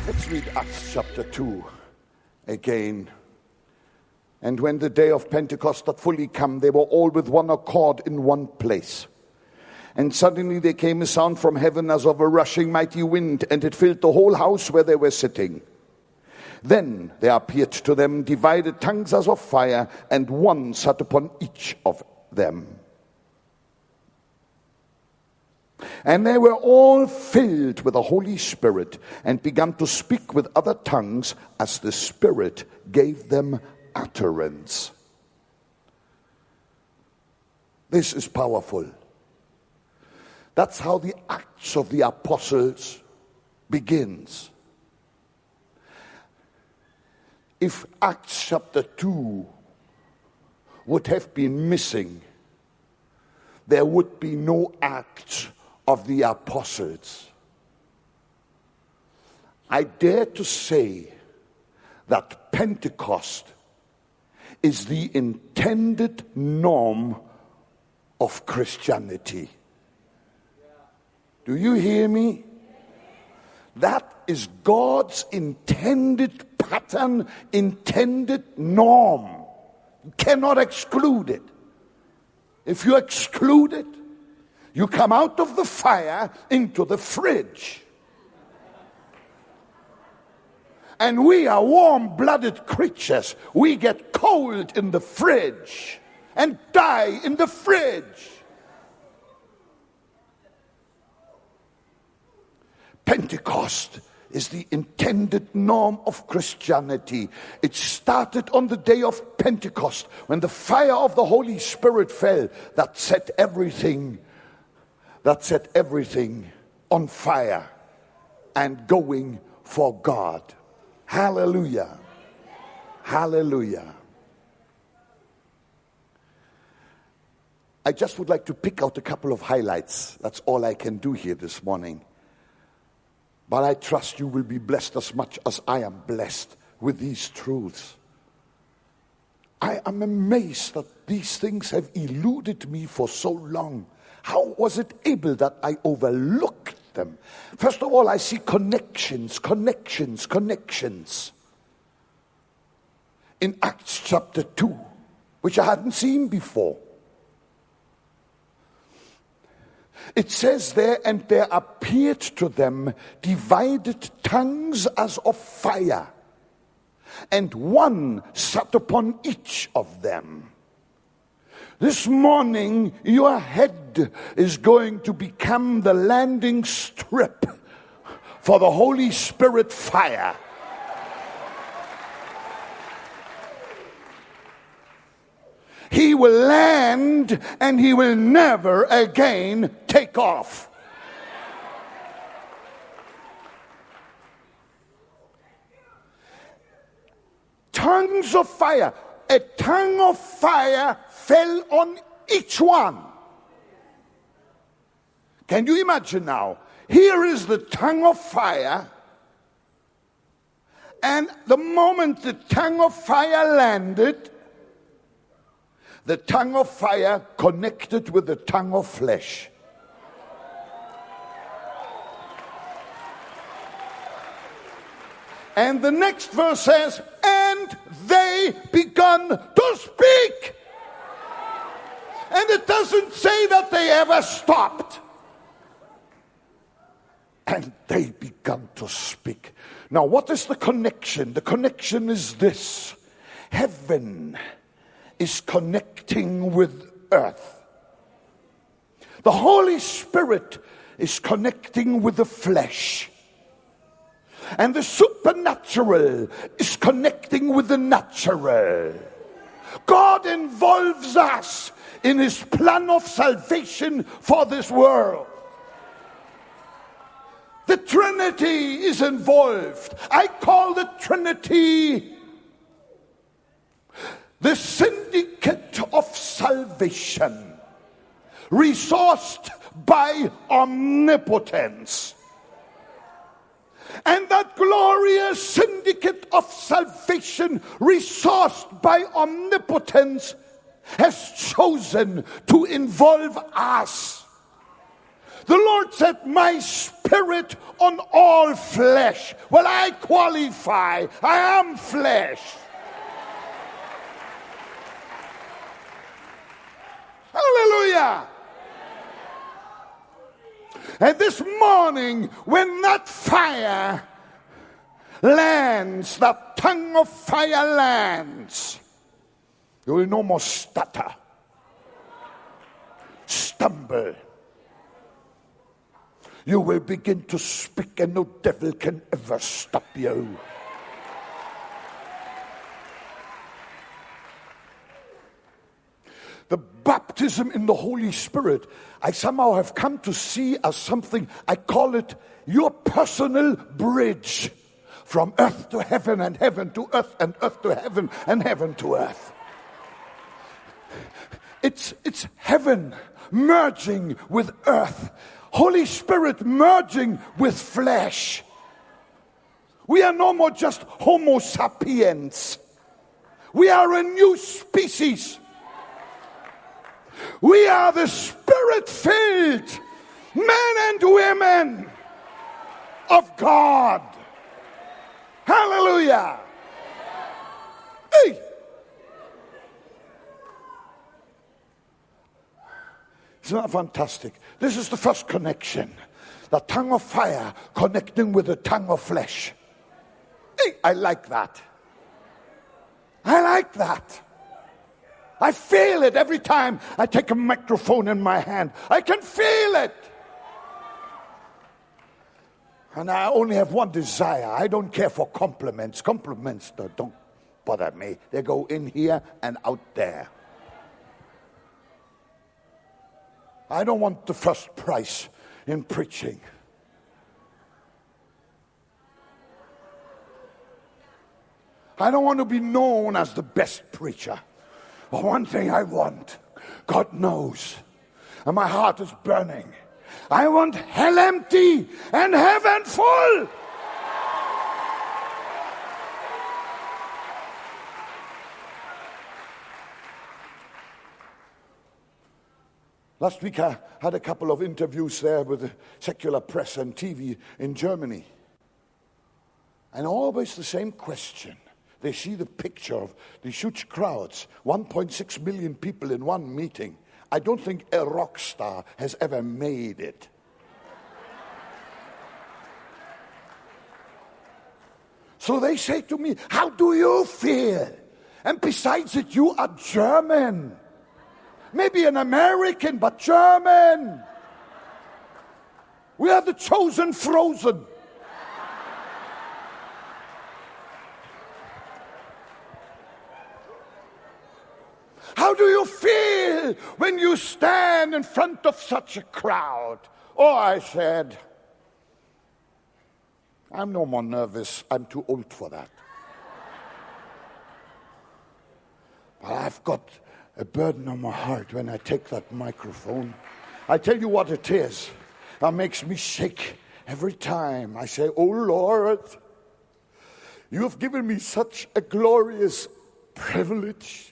Let's read Acts chapter 2 again. And when the day of Pentecost had fully come, they were all with one accord in one place. And suddenly there came a sound from heaven as of a rushing mighty wind, and it filled the whole house where they were sitting. Then there appeared to them divided tongues as of fire, and one sat upon each of them. And they were all filled with the Holy Spirit, and began to speak with other tongues as the Spirit gave them utterance. This is powerful. That's how the Acts of the Apostles begins. If Acts chapter 2 would have been missing, there would be no Acts of the Apostles. I dare to say that Pentecost is the intended norm of Christianity. Do you hear me? That is God's intended pattern, intended norm. You cannot exclude it. If you exclude it, you come out of the fire into the fridge. And we are warm-blooded creatures. We get cold in the fridge and die in the fridge. Pentecost is the intended norm of Christianity. It started on the day of Pentecost, when the fire of the Holy Spirit fell, that set everything on fire and going for God. Hallelujah. Hallelujah. I just would like to pick out a couple of highlights. That's all I can do here this morning. But I trust you will be blessed as much as I am blessed with these truths. I am amazed that these things have eluded me for so long. How was it able that I overlooked them? First of all, I see connections in Acts chapter 2, which I hadn't seen before. It says there, and there appeared to them divided tongues as of fire, and one sat upon each of them. This morning, your head is going to become the landing strip for the Holy Spirit fire. He will land and he will never again take off. Tongues of fire. A tongue of fire fell on each one. Can you imagine now? Here is the tongue of fire. And the moment the tongue of fire landed, the tongue of fire connected with the tongue of flesh. And the next verse says, and they begun to speak. And it doesn't say that they ever stopped. And they begun to speak. Now, what is the connection? The connection is this. Heaven is connecting with earth. The Holy Spirit is connecting with the flesh. And the supernatural is connecting with the natural. God involves us in his plan of salvation for this world. The Trinity is involved. I call the Trinity the syndicate of salvation, resourced by omnipotence. And that glorious syndicate of salvation, resourced by omnipotence, has chosen to involve us. The Lord said, my spirit spirit on all flesh. Well, I qualify. I am flesh. Hallelujah. And this morning, when that fire lands, that tongue of fire lands, you will no more stutter, stumble. You will begin to speak, and no devil can ever stop you. The baptism in the Holy Spirit, I somehow have come to see as something, I call it your personal bridge from earth to heaven and heaven to earth and earth to heaven and heaven to earth. It's heaven merging with earth. Holy Spirit merging with flesh. We are no more just Homo sapiens. We are a new species. We are the Spirit-filled men and women of God. Hallelujah. Hey. Isn't that fantastic? This is the first connection. The tongue of fire connecting with the tongue of flesh. Hey, I like that. I like that. I feel it every time I take a microphone in my hand. I can feel it. And I only have one desire. I don't care for compliments. Compliments don't bother me. They go in here and out there. I don't want the first prize in preaching. I don't want to be known as the best preacher. But one thing I want, God knows, and my heart is burning. I want hell empty and heaven full. Last week I had a couple of interviews there with the secular press and TV in Germany. And always the same question. They see the picture of these huge crowds, 1.6 million people in one meeting. I don't think a rock star has ever made it. So they say to me, how do you feel? And besides it, you are German. Maybe an American, but German. We are the chosen frozen. How do you feel when you stand in front of such a crowd? Oh, I said, I'm no more nervous. I'm too old for that. But I've got a burden on my heart when I take that microphone. I tell you what it is. That makes me shake every time. I say, oh Lord, you have given me such a glorious privilege.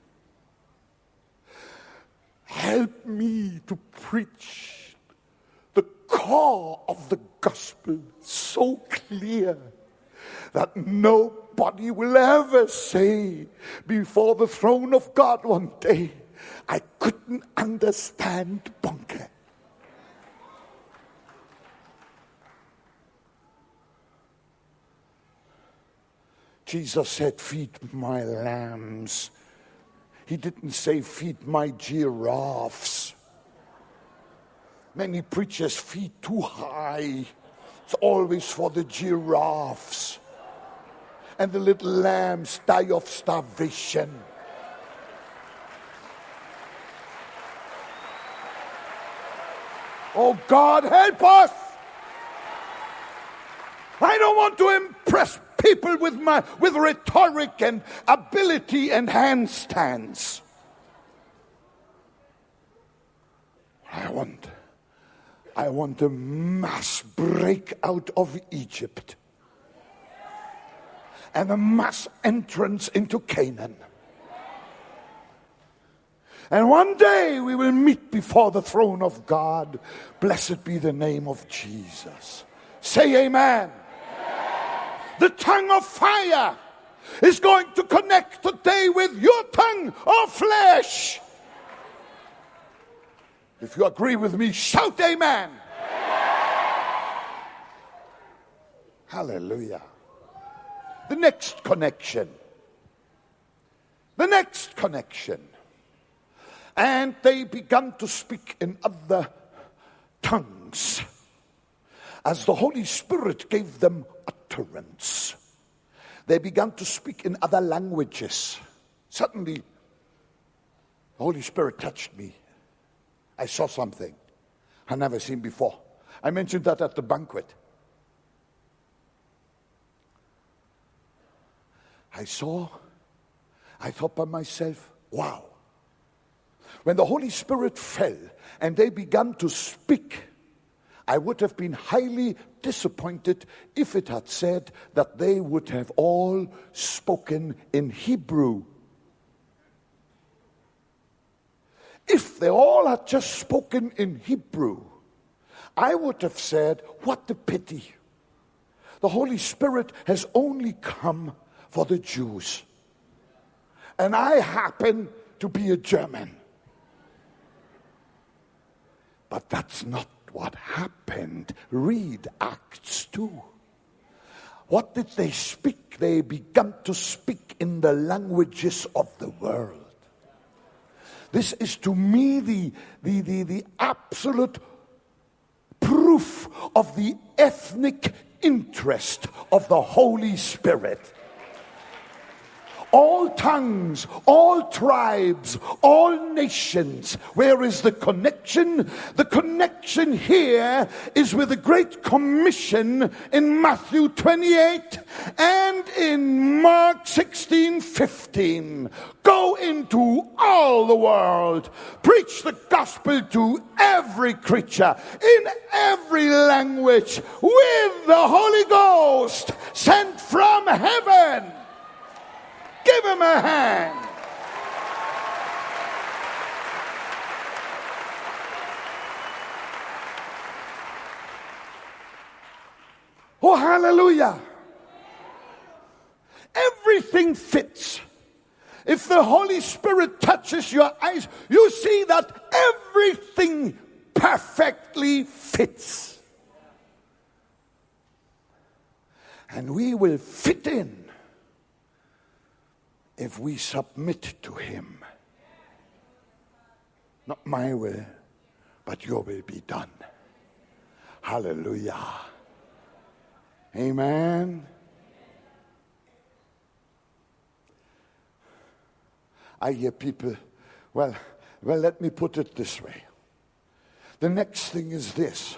Help me to preach the core of the gospel so clear that nobody will ever say before the throne of God one day, I couldn't understand Bonke. Jesus said, feed my lambs. He didn't say, feed my giraffes. Many preachers feed too high. It's always for the giraffes. And the little lambs die of starvation. Oh God, help us! I don't want to impress people with rhetoric and ability and handstands. I want a mass breakout of Egypt and a mass entrance into Canaan. And one day we will meet before the throne of God. Blessed be the name of Jesus. Say amen. The tongue of fire is going to connect today with your tongue of flesh. If you agree with me, shout amen. Hallelujah. The next connection. The next connection. And they began to speak in other tongues as the Holy Spirit gave them utterance. They began to speak in other languages. Suddenly, the Holy Spirit touched me. I saw something I've never seen before. I mentioned that at the banquet. I thought by myself, wow. When the Holy Spirit fell and they began to speak, I would have been highly disappointed if it had said that they would have all spoken in Hebrew. If they all had just spoken in Hebrew, I would have said, what a pity. The Holy Spirit has only come for the Jews. And I happen to be a German. But that's not what happened. Read Acts 2. What did they speak? They began to speak in the languages of the world. This is to me the absolute proof of the ethnic interest of the Holy Spirit. All tongues, all tribes, all nations. Where is the connection? The connection here is with the Great Commission in Matthew 28 and in Mark 16:15. Go into all the world, preach the gospel to every creature, in every language, with the Holy Ghost sent from heaven. Give him a hand. Oh, hallelujah. Everything fits. If the Holy Spirit touches your eyes, you see that everything perfectly fits. And we will fit in if we submit to him. Not my will, but your will be done. Hallelujah. Amen. I hear people, well, let me put it this way. The next thing is this.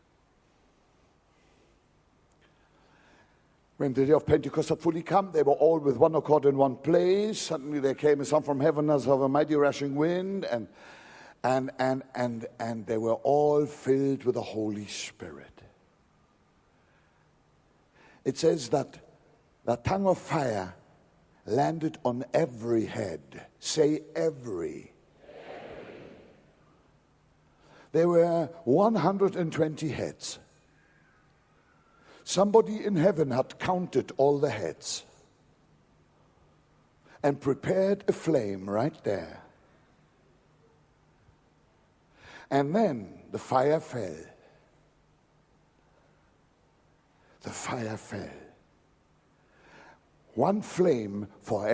When the day of Pentecost had fully come, they were all with one accord in one place. Suddenly there came a sound from heaven as of a mighty rushing wind, and they were all filled with the Holy Spirit. It says that the tongue of fire landed on every head. Say every. There were 120 heads. Somebody in heaven had counted all the heads and prepared a flame right there. And then the fire fell. The fire fell. One flame for